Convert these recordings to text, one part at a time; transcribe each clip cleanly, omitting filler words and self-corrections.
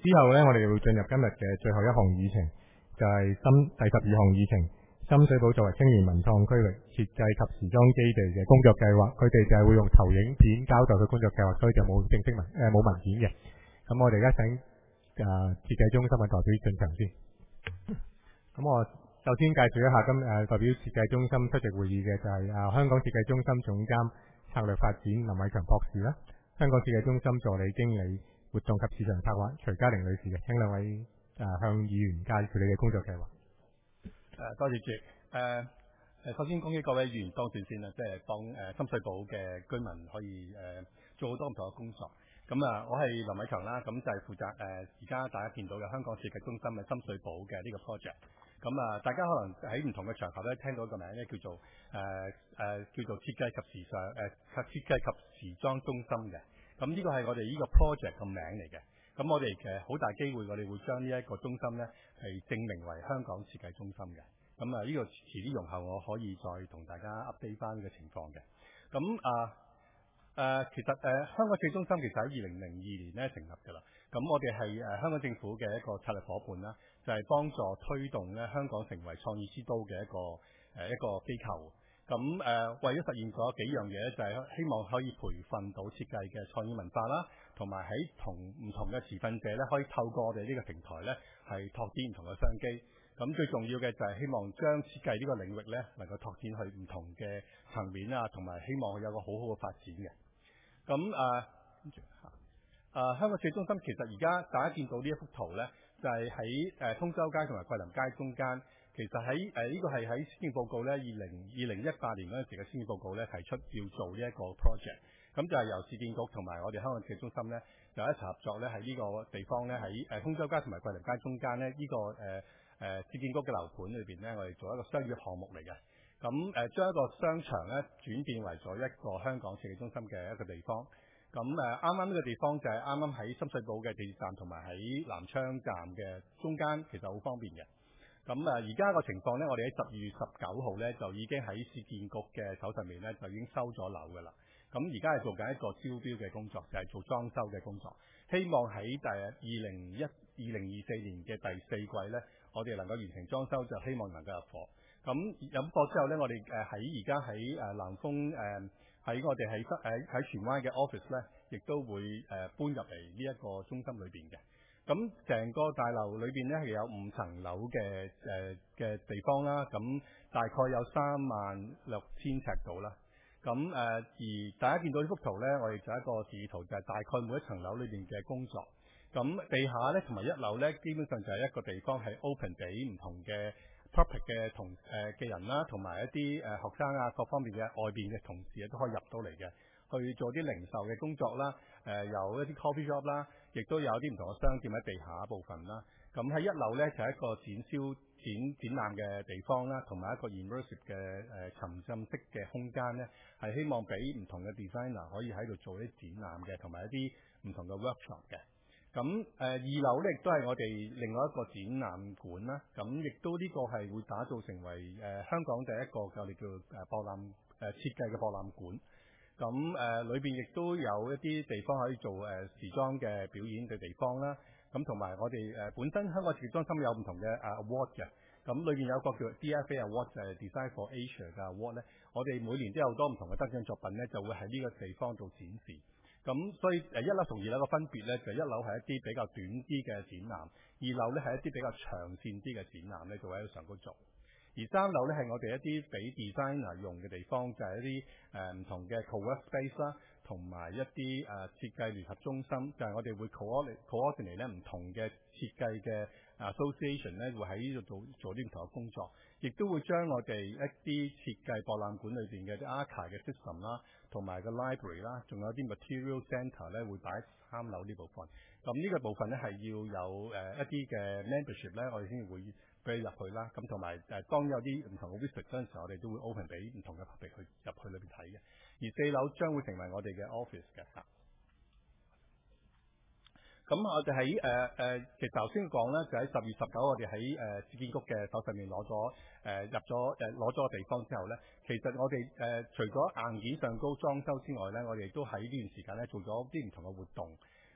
之後呢，我哋會進入今日嘅最後一項議程，就係第12項議程。深水埗作為青年文創區域設計及時裝基地嘅工作計劃，佢哋就係會用投影片交代佢工作計劃，所以就冇正式冇文件嘅。咁我哋而家請設計中心嘅代表進場先。咁我首先介紹一下代表設計中心出席會議嘅就係香港設計中心總監策略發展林偉強博士啦，香港設計中心助理經理活動及市場策劃徐嘉玲女士嘅，請兩位向議員介紹你嘅工作計劃。 多謝主席。首先恭喜各位議員當選先啦，即係幫深水埗嘅居民可以做好多唔同嘅工作。咁我係林偉強啦，咁就係負責而家大家見到嘅香港設計中心嘅深水埗嘅呢個 project。咁大家可能喺唔同嘅場合咧聽到一個名咧叫做設計及時尚設計及時裝中心嘅。咁呢個係我哋呢個 project 嘅名嚟嘅。咁我哋好大機會，我哋會將呢一個中心咧係正名為香港設計中心嘅。咁呢個遲啲容後我可以再同大家 update 翻呢個情況嘅。咁其實香港設計中心其實喺2002年咧成立㗎啦。咁我哋係香港政府嘅一個策略夥伴啦，就係幫助推動咧香港成為創意之都嘅一個機構。咁為咗實現咗幾樣嘢咧，就係希望可以培訓到設計嘅創意文化啦，同埋喺唔同嘅持份者咧，可以透過我哋呢個平台咧，係拓展唔同嘅商機。咁最重要嘅就係希望將設計呢個領域咧，能夠拓展去唔同嘅層面啊，同埋希望有個好好嘅發展嘅。咁香港設計中心其實而家大家見到呢一幅圖咧，就係喺通州街同埋桂林街中間。其實喺呢個係喺施政報告咧2018年嗰陣時嘅施政報告咧提出要做呢一個 project。咁就係由市建局同埋我哋香港設計中心咧就一齊合作咧喺呢個地方咧喺通州街同埋桂林街中間咧呢個市建局嘅樓盤裏邊咧，我哋做一個商業項目嚟嘅。咁將一個商場咧轉變為咗一個香港設計中心嘅一個地方。咁啱啱呢個地方就係啱啱喺深水埗嘅地鐵站同埋喺南昌站嘅中間，其實好方便嘅。咁而家個情況咧，我哋喺12月19號咧就已經喺市建局嘅手上面咧就已經收咗樓㗎啦。咁而家係做緊一個招標嘅工作，就係做裝修嘅工作。希望喺2024年嘅第4季咧，我哋能夠完成裝修，就希望能夠入伙。咁入伙之後咧，我哋而家喺南豐喺我哋喺荃灣嘅 office 咧，亦都會搬入嚟呢一個中心裏邊嘅。咁成個大樓裏邊咧係有5層樓嘅地方啦，咁大概有36,000尺度啦。咁而大家見到呢幅圖咧，我哋就一個示意圖，就係大概每一層樓裏邊嘅工作。咁地下咧同埋1樓咧，基本上就係一個地方係 open 俾唔同嘅 public 嘅人啦，同埋一啲學生啊各方面嘅外邊嘅同事都可以入到嚟嘅，去做啲零售嘅工作啦。有一啲 coffee shop 啦，亦都有啲唔同嘅商店喺地下部分啦。咁喺1樓咧就係一個展覽嘅地方啦，同埋一個 immersive 嘅沉浸式嘅空間咧，係希望俾唔同嘅 designer 可以喺度做啲展覽嘅，同埋一啲唔同嘅 workshop 嘅。咁2樓咧亦都係我哋另外一個展覽館啦。咁亦都呢個係會打造成為香港第一個我哋叫設計嘅博覽館。咁裏邊亦都有一啲地方可以做時裝嘅表演嘅地方啦。咁同埋我哋本身香港設計中心有唔同嘅award 嘅。咁裏邊有一個叫 DFA Award， 就係 Design for Asia 嘅 award 咧。我哋每年都有好多唔同嘅得獎作品咧，就會喺呢個地方做展示。咁所以1樓同2樓嘅分別咧，就1樓係一啲比較短啲嘅展覽，2樓咧係一啲比較長線啲嘅展覽咧，就會喺度上高做。而3樓咧係我哋一啲俾 designer 用嘅地方，就係一啲唔同嘅 co-work space 啦，同埋一啲設計聯合中心，就係我哋會 coordinate 咧唔同嘅設計嘅 association 咧，會喺呢度做啲唔同嘅工作，亦都會將我哋一啲設計博覽館裏邊嘅啲 archive 嘅 system 啦，同埋個 library 啦，仲有啲 material centre 咧會擺喺3樓呢部分。咁呢個部分咧係要有一啲嘅 membership 咧，我哋先會俾你入去啦。咁同埋當有啲唔同嘅 visit 嗰陣時候，我哋都會 open 俾唔同嘅 public 去入去裏邊睇嘅。而4樓將會成為我哋嘅 office 嘅嚇。咁我哋喺其實頭先講咧，就喺10月19，我哋喺市建局嘅手上面攞咗個地方之後咧，其實我哋除咗硬件上高裝修之外咧，我哋亦都喺呢段時間咧做咗啲唔同嘅活動。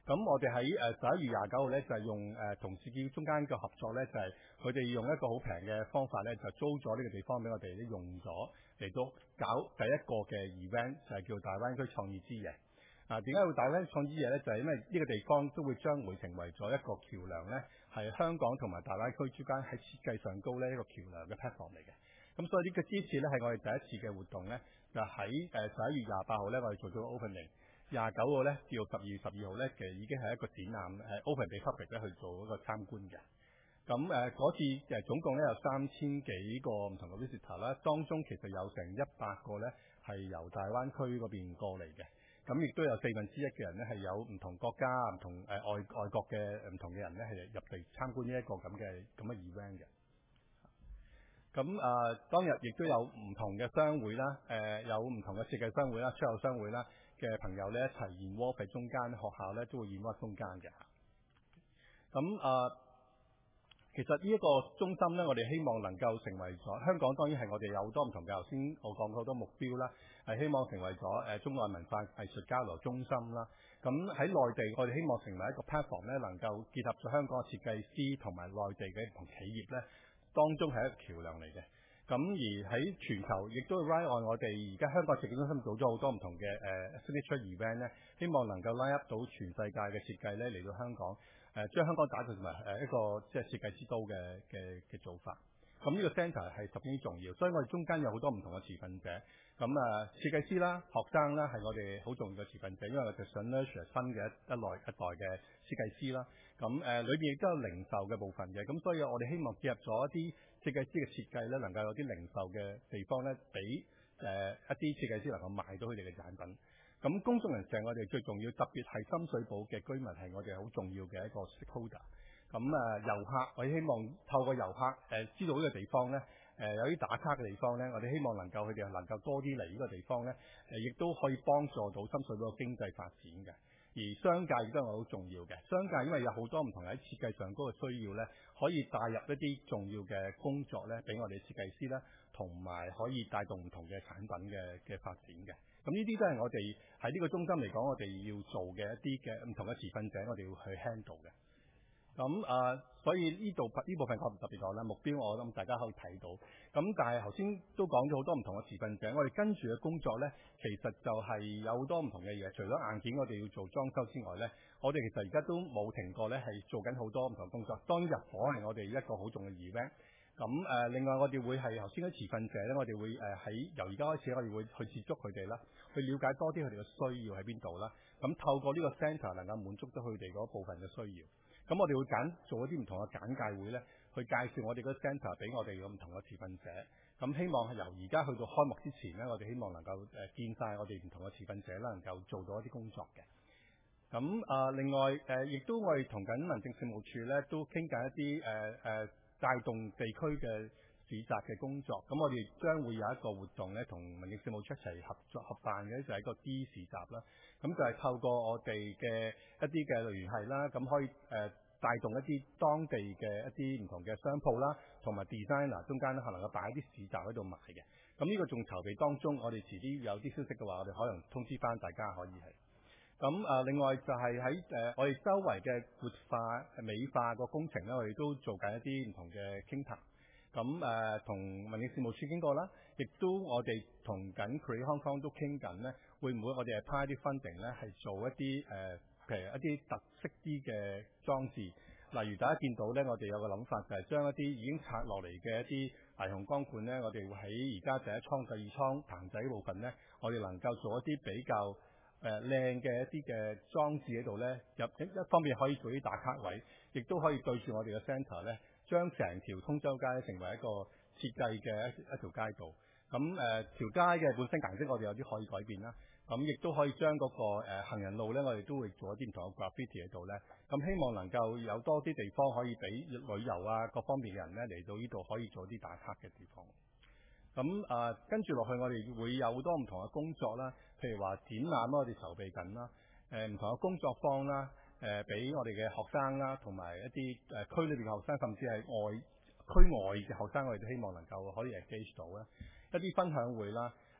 咁我哋喺11月29號咧就係用同市建中間嘅合作咧，就係佢哋用一個好平嘅方法咧，就租咗呢個地方俾我哋用咗嚟到搞第一個嘅 event， 就係叫大灣區創意之夜。點解會大灣區創意之夜咧？就係因為呢個地方都會將會成為咗一個橋梁咧，係香港同埋大灣區之間喺設計上高咧一個橋梁嘅 platform 嚟嘅。咁所以呢個支持咧係我哋第一次嘅活動咧，就喺11月28號咧，我哋做咗 opening。29號咧至到12月12號咧，其實已經係一個展覽，係 open 俾 public 咧去做一個參觀嘅。咁嗰次總共咧有3000幾個唔同嘅 visitor 啦，當中其實有成100個咧係由大灣區嗰邊過嚟嘅。咁亦都有1/4嘅人咧係有唔同國家、唔同外國嘅唔同嘅人咧係入嚟參觀呢一個咁嘅 event 嘅。咁當日亦都有唔同嘅商會啦，有唔同嘅設計商會啦、出口商會啦嘅朋友咧一齊現窩喺中間，學校咧都會現窩中間嘅。咁其實呢一個中心咧，我哋希望能夠成為咗香港，當然係我哋有好多唔同嘅。頭先我講過好多目標啦，係希望成為咗中外文化藝術交流中心啦。咁喺內地，我哋希望成為一個 platform 咧，能夠結合咗香港嘅設計師同埋內地嘅唔同企業咧，當中係一個橋梁嚟嘅。咁而喺全球亦都 ride on 我哋而家香港設計中心做咗好多唔同嘅signature event 咧，希望能夠拉入到全世界嘅設計咧嚟到香港，將香港打造成為一個即係設計之都嘅做法。咁呢個 centre 係十分之重要，所以我哋中間有好多唔同嘅持份者。咁設計師啦、學生啦係我哋好重要嘅持份者，因為我哋想 nurture 新嘅一代嘅設計師啦。咁裏邊亦都有零售嘅部分嘅，咁所以我哋希望結合咗一啲設計師嘅設計咧，能夠有啲零售嘅地方咧，俾一啲設計師能夠賣到佢哋嘅產品。咁公眾人士我哋最重要，特別係深水埗嘅居民係我哋好重要嘅一個 stakeholder。咁遊客，我哋希望透過遊客知道呢個地方咧，有啲打卡嘅地方咧，我哋希望能夠佢哋能夠多啲嚟呢個地方咧，亦都可以幫助到深水埗嘅經濟發展嘅。而商界亦都係好重要嘅，商界因為有好多唔同喺設計上嗰個需要咧，可以帶入一啲重要嘅工作咧，俾我哋設計師啦，同埋可以帶動唔同嘅產品嘅發展嘅。咁呢啲都係我哋喺呢個中心嚟講，我哋要做嘅一啲嘅唔同嘅持份者，我哋要去 handle 嘅。咁所以呢部分我唔特別講啦，目標我諗大家可以睇到。咁但係頭先都講咗好多唔同嘅持份者，我哋跟住嘅工作咧，其實就係有好多唔同嘅嘢。除咗硬件我哋要做裝修之外咧，我哋其實而家都冇停過咧，係做緊好多唔同嘅工作。當然入伙係我哋一個好重要嘅 event。咁另外我哋會係頭先啲持份者咧，我哋會由而家開始，我哋會去接觸佢哋啦，去了解多啲佢哋嘅需要喺邊度啦。咁透過呢個 centre 能夠滿足到佢哋嗰部分嘅需要。咁我哋會做一啲唔同嘅簡介會咧，去介紹我哋個 centre 俾我哋嘅唔同嘅持份者。咁希望係由而家去到開幕之前咧，我哋希望能夠見晒我哋唔同嘅持份者啦，能夠做到一啲工作嘅。咁另外亦都我哋同緊民政事務處咧，都傾緊一啲帶動地區嘅市集嘅工作。咁我哋將會有一個活動咧，同民政事務處一齊合辦嘅，就係一個 D 市集啦。咁就係透過我哋嘅一啲嘅聯繫啦，咁可以帶動一啲當地嘅一啲唔同嘅商鋪啦，同埋 designer 中間可能夠擺一啲市集喺度賣嘅。咁呢個仲籌備當中，我哋遲啲有啲消息嘅話，我哋可能通知翻大家可以係。咁另外就係喺我哋周圍嘅活化美化個工程咧，我哋都做緊一啲唔同嘅傾談。咁同民政事務處經過啦，亦都我哋同緊 Create Hong Kong 都傾緊咧，會唔會我哋係派啲 funding 咧，係做一啲譬如一啲特色啲嘅裝置。例如大家見到咧，我哋有個諗法就係將一啲已經拆落嚟嘅一啲霓虹光管咧，我哋會喺而家第一倉、第二倉棚仔部分咧，我哋能夠做一啲比較靚嘅一啲嘅裝置喺度咧，一方面可以做啲打卡位，亦都可以對住我哋嘅 centre 咧，將成條通州街成為一個設計嘅一條街道。咁條街嘅本身顏色我哋有啲可以改變啦。咁亦都可以將嗰個行人路咧，我哋都會做一啲唔同嘅 graffiti 喺度咧。咁希望能夠有多啲地方可以俾旅遊啊各方面嘅人咧嚟到呢度可以做啲打卡嘅地方。咁跟住落去，我哋會有好多唔同嘅工作啦，譬如話展覽我哋籌備緊啦，唔同嘅工作坊啦，俾我哋嘅學生啦，同埋一啲區裏邊嘅學生，甚至係區外嘅學生，我哋都希望能夠可以 engage 到啦。一啲分享會啦，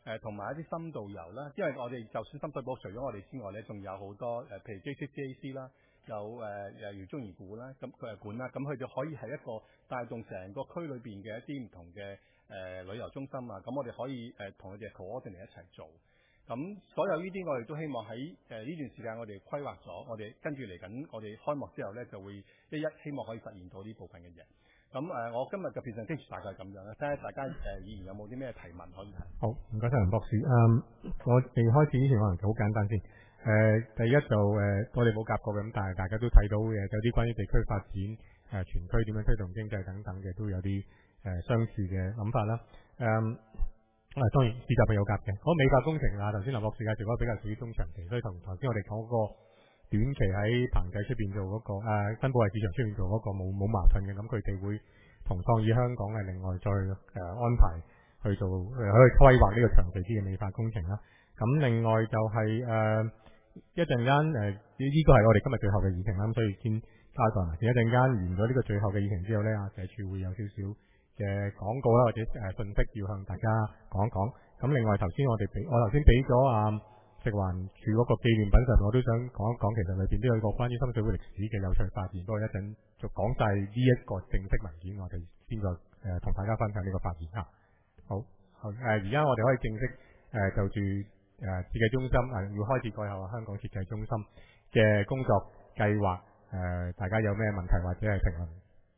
同埋一啲深度遊啦。因為我哋就算深水埗除咗我哋之外咧，仲有好多譬如 JCCAC 啦，有姚中怡館啦，咁館啦，咁佢哋可以係一個帶動成個區裏邊嘅一啲唔同嘅旅遊中心啊。咁我哋可以同佢哋 coordinate 一齊做。咁所有呢啲我哋都希望喺呢段時間我哋規劃咗，我哋跟住嚟緊我哋開幕之後咧就會一希望可以實現到呢部分嘅嘢。咁我今日嘅 presentation 大概係咁樣啦，睇下大家議員有冇啲咩提問可以提。 好，唔該晒林博士。我哋開始之前可能好簡單先。第一就我哋冇夾過嘅，咁但係大家都睇到有啲關於地區發展全區點樣推動經濟等等嘅，都有啲相似嘅諗法啦。當然市集係有夾嘅。嗰美化工程啊，頭先林博士介紹嗰個比較屬於中長期，所以同頭先我哋講嗰個短期喺棚仔出邊做嗰個新保惠市場出邊做嗰個冇矛盾嘅。咁佢哋會同創意香港係另外再安排去做可以規劃呢個長期啲嘅美化工程啦。咁另外就係一陣間呢個係我哋今日最後嘅議程啦，咁所以先交代埋先。一陣間完咗呢個最後嘅議程之後咧，社署會有少少嘅廣告啦，或者信息要向大家講一講。咁另外頭先我頭先俾咗食環署嗰個紀念品上，我都想講一講，其實裏邊都有一個關於深水埗歷史嘅有趣發現。不過一陣就講晒呢一個正式文件，我哋先再同大家分享呢個發現嚇。好，而家我哋可以正式就住設計中心要開始改後香港設計中心嘅工作計劃大家有咩問題或者係評論？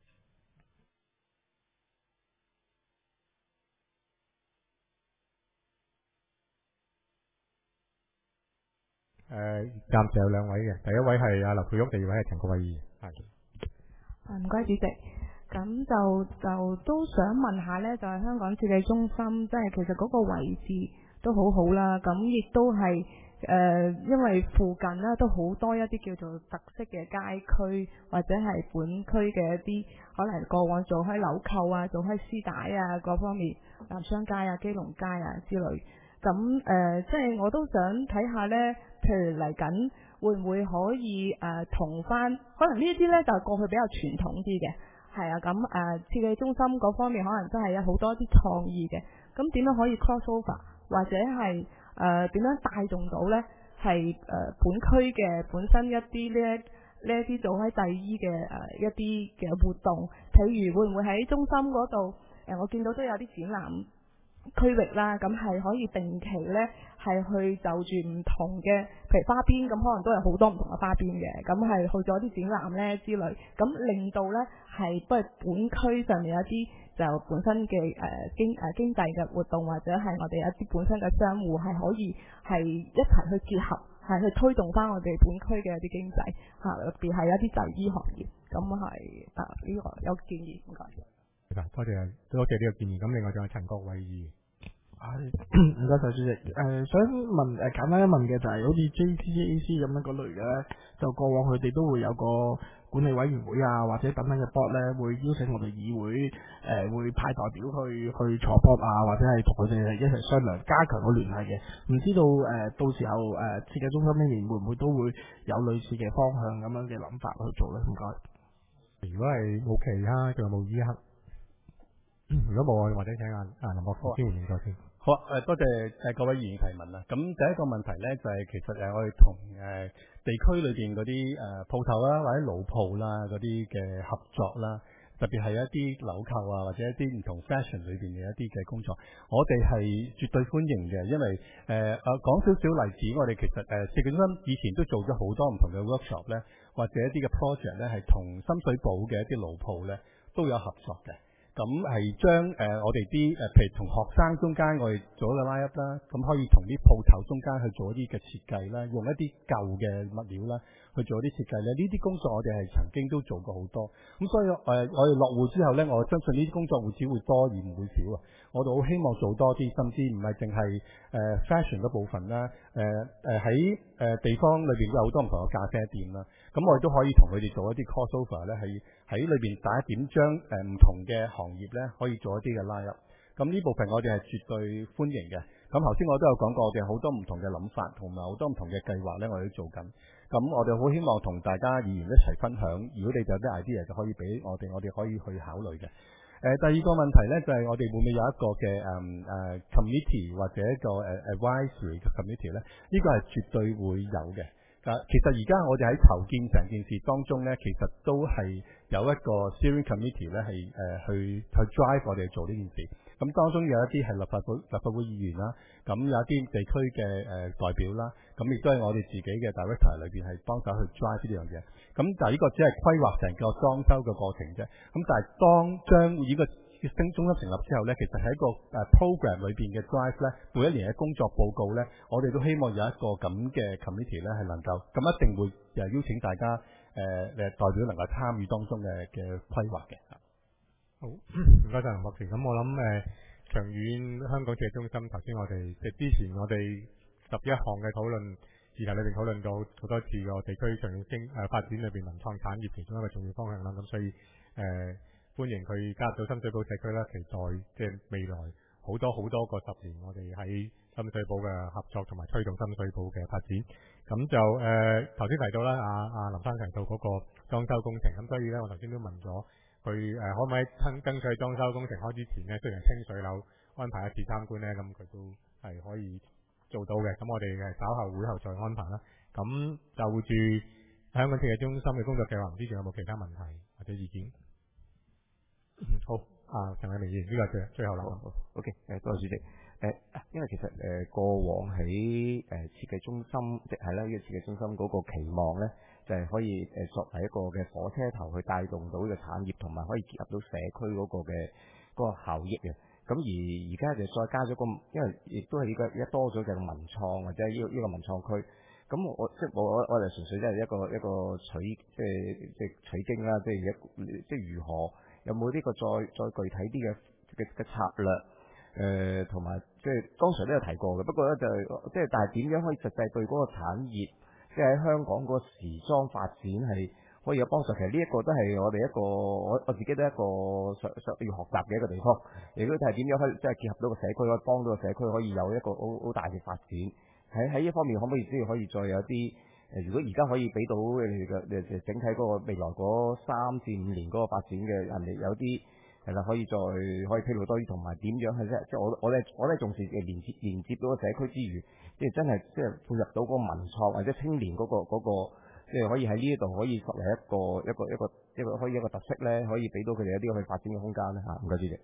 暫時有兩位嘅，第一位係劉佩玉，第二位係陳國偉議員。 唔該主席，咁就都想問下呢，就係香港設計中心，即係其實嗰個位置都好好啦，咁亦都係因為附近呢都好多一啲叫做特色嘅街區，或者係本區嘅一啲可能過往做開紐扣啊、做開絲帶啊各方面，南昌街啊、基隆街啊之類。咁即係我都想睇下呢，譬如嚟緊會唔會可以同翻，可能呢啲呢就係過去比較傳統啲嘅，係啊，咁設計中心嗰方面可能真係有好多啲創意嘅，咁點樣可以 cross over， 或者係點樣帶動到呢？係本區嘅本身一啲呢一啲做開製衣嘅一啲嘅活動，譬如會唔會喺中心嗰度我見到都有啲展覽區域啦，咁係可以定期呢，係去就住唔同嘅，譬如花邊咁，可能都有好多唔同嘅花邊嘅，咁係去咗啲展覽呢之類，咁令到呢係都係本區上面有一啲就本身嘅經濟嘅活動，或者係我哋一啲本身嘅商戶係可以係一齊去結合，係去推動翻我哋本區嘅一啲經濟嚇，特別係一啲製衣行業，咁係呢個有建議，唔該。 多謝呢個建議。咁另外仲有陳國偉議員。 唔該晒主席。想問簡單一問嘅就係好似 JCCAC 咁樣嗰類嘅咧，就過往佢哋都會有個管理委員會啊，或者等等嘅 board 咧，會邀請我哋議會會派代表去坐 board 啊，或者係同佢哋一齊商量，加強個聯繫嘅。唔知道到時候設計中心呢邊會唔會都會有類似嘅方向咁樣嘅諗法去做咧？唔該。 如果係冇其他，仲有冇依刻？如果冇，我或者請林博士先回應咗先。 好啊，多謝各位議員提問啦。咁第一個問題咧就係其實我哋同地區裏邊嗰啲鋪頭啦，或者老鋪啦嗰啲嘅合作啦，特別係一啲紐扣啊，或者一啲唔同 fashion 裏邊嘅一啲嘅工作，我哋係絕對歡迎嘅。因為講少少例子，我哋其實設計中心以前都做咗好多唔同嘅 workshop 咧，或者一啲嘅 project 咧，係同深水埗嘅一啲老鋪咧都有合作嘅。咁係將我哋啲譬如同學生中間，我哋做一個拉 up 啦，咁可以同啲鋪頭中間去做一啲嘅設計啦，用一啲舊嘅物料啦去做一啲設計咧。呢啲工作我哋係曾經都做過好多，咁所以我哋落戶之後咧，我相信呢啲工作會只會多而唔會少啊！我哋好希望做多啲，甚至唔係淨係fashion 嗰部分啦，喺地方裏邊有好多唔同嘅咖啡店啦，咁我哋都可以同佢哋做一啲 crossover 咧，係喺裏邊大家點將唔同嘅行業咧可以做一啲嘅拉入，咁呢部分我哋係絕對歡迎嘅。咁頭先我都有講過，我哋好多唔同嘅諗法，同埋好多唔同嘅計劃咧，我哋都做緊。咁我哋好希望同大家議員一齊分享。如果你哋有啲 idea 就可以俾我哋可以去考慮嘅。 第二個問題咧就係、我哋會唔會有一個嘅committee 或者一個advisory 嘅 committee 咧？呢個係絕對會有嘅。其實而家我哋喺籌建成件事當中咧，其實都係有一個 steering committee 咧係去 drive 我哋做呢件事。咁當中有一啲係立法會議員啦，咁有一啲地區嘅代表啦，咁亦都係我哋自己嘅 director 裏邊係幫手去 drive 呢樣嘢。咁但係呢個只係規劃成個裝修嘅過程啫。咁但係當將呢個中心成立之後咧，其實喺一個program 裏邊嘅 drive 咧，每一年嘅工作報告咧，我哋都希望有一個咁嘅 committee 咧係能夠，咁一定會邀請大家代表能夠參與當中嘅規劃嘅。 好，唔該晒林博士。咁我諗長遠香港設計中心，頭先我哋即係之前我哋11項嘅討論議題裏邊討論到好多次個地區長遠發展裏邊文創產業其中一個重要方向啦。咁所以歡迎佢加入到深水埗社區啦，期待即係未來好多個10年，我哋喺深水埗嘅合作同埋推動深水埗嘅發展。咁就頭先提到啦，阿林生提到嗰個裝修工程，咁所以咧我頭先都問咗佢可唔可以爭取裝修工程開之前咧，雖然清水樓安排一次參觀咧，咁佢都係可以做到嘅。咁我哋稍後會後再安排啦。咁就住香港設計中心嘅工作計劃，唔知仲有冇其他問題或者意見？好，陳偉明議員，呢個係最後啦。 OK， 多謝主席。因為其實過往喺設計中心，即係啦，呢個設計中心嗰個期望咧，就係可以作為一個嘅火車頭去帶動到呢個產業，同埋可以結合到社區嗰個嘅嗰個效益嘅。咁而家就再加咗個，因為亦都係呢個一多咗嘅文創或者呢個文創區。咁我哋純粹即係一個取經啦，即係如何有冇呢個再具體啲嘅策略？同埋即係剛才都有提過嘅，不過咧就但係點樣可以實際對嗰個產業，即係喺香港嗰個時裝發展係可以有幫助？其實呢一個都係我哋一個我自己都係一個想要學習嘅一個地方。亦都係點樣可以即係結合到個社區，可以幫到個社區可以有一個好大嘅發展。喺呢方面可唔可以可以再有啲如果而家可以俾到整體嗰個未來嗰3至5年嗰個發展嘅人哋有啲。係啦，可以披露多啲，同埋點樣係即係我哋重視連接到個社區之餘，即係真係即係配合到嗰個文創或者青年嗰個，即係可以喺呢度可以作為一個特色咧，可以俾到佢哋一啲去發展嘅空間咧嚇。唔該主席。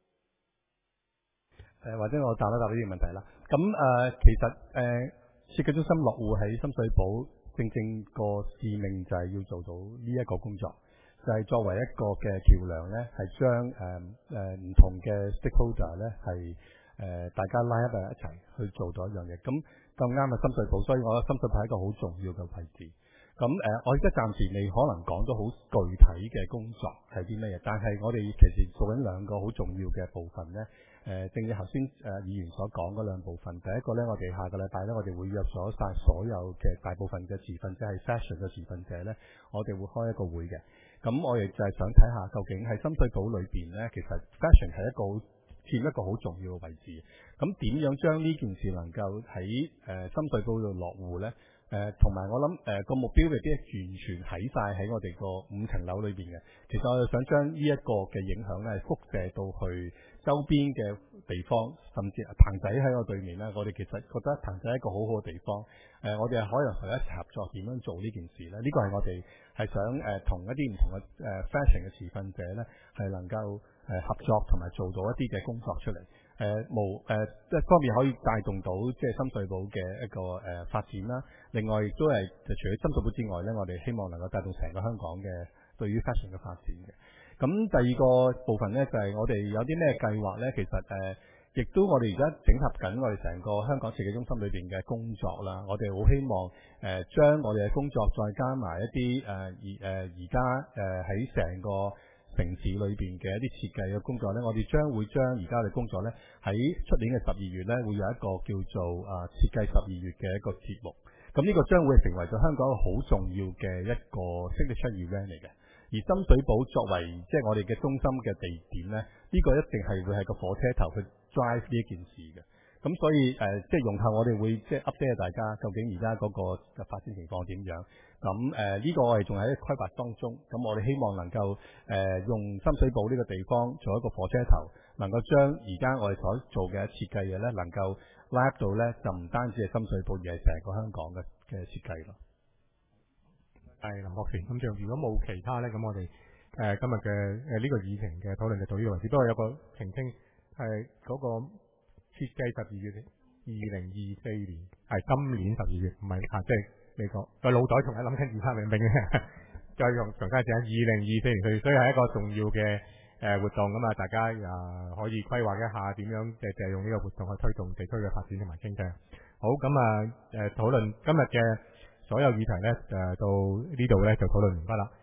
或者我答一答呢啲問題啦。咁其實設計中心落戶喺深水埗，正個使命就係要做到呢一個工作。就係作為一個嘅橋梁咧，係將唔同嘅 stakeholder 咧係大家拉一齊去做到一樣嘢。咁咁啱係深水埗，所以我覺得深水埗係一個好重要嘅位置。咁我而家暫時未可能講到好具體嘅工作係啲咩嘢，但係我哋其實做緊2個好重要嘅部分咧。正如頭先議員所講嗰2部分，第一個咧，我哋下個禮拜咧，我哋會約咗晒所有嘅大部分嘅持份者係 fashion 嘅持份者咧，我哋會開一個會嘅。咁我哋就係想睇下究竟喺深水埗裏邊咧，其實 fashion 係佔一個好重要嘅位置。咁點樣將呢件事能夠喺深水埗度落戶咧？同埋我諗個目標未必完全喺晒喺我哋個5層樓裏邊嘅。其實我哋想將呢一個嘅影響咧，輻射到去周邊嘅地方，甚至棚仔喺我對面咧，我哋其實覺得棚仔係一個好好嘅地方。我哋係可能同佢一齊合作，點樣做呢件事咧？呢個係我哋係想同一啲唔同嘅fashion 嘅持份者咧，係能夠合作同埋做到一啲嘅工作出嚟。即係方面可以帶動到即係深水埗嘅一個發展啦。另外亦都係除咗深水埗之外咧，我哋希望能夠帶動成個香港嘅對於 fashion 嘅發展嘅。咁第二個部分咧就係我哋有啲咩計劃咧？其實亦都我哋而家整合緊我哋成個香港設計中心裏邊嘅工作啦。我哋好希望將我哋嘅工作再加埋一啲而家喺成個城市裏邊嘅一啲設計嘅工作咧，我哋會將而家嘅工作咧喺出年嘅12月咧，會有一個叫做設計12月嘅一個節目。咁呢個將會成為咗香港一個好重要嘅一個 signature event 嚟嘅。而深水埗作為即係我哋嘅中心嘅地點咧，呢個一定係會係個火車頭去 drive 呢一件事嘅。咁所以即係容後我哋會即係 update 大家究竟而家嗰個發展情況點樣。 咁呢個我哋仲喺規劃當中，咁我哋希望能夠用深水埗呢個地方做一個火車頭，能夠將而家我哋所做嘅設計嘢咧，能夠拉到咧就唔單止係深水埗，而係成個香港嘅設計咯。 係林博士，咁就如果冇其他咧，咁我哋今日嘅呢個議程嘅討論就到呢個為止。不過有個澄清係嗰個設計12月2024年係今年12月，唔係即係你個腦袋仲係諗緊23明再用長加字2024年，所以係一個重要嘅活動咁啊！大家可以規劃一下點樣借用呢個活動去推動地區嘅發展同埋經濟。好，咁討論今日嘅所有議題咧，到呢度咧就討論完畢啦。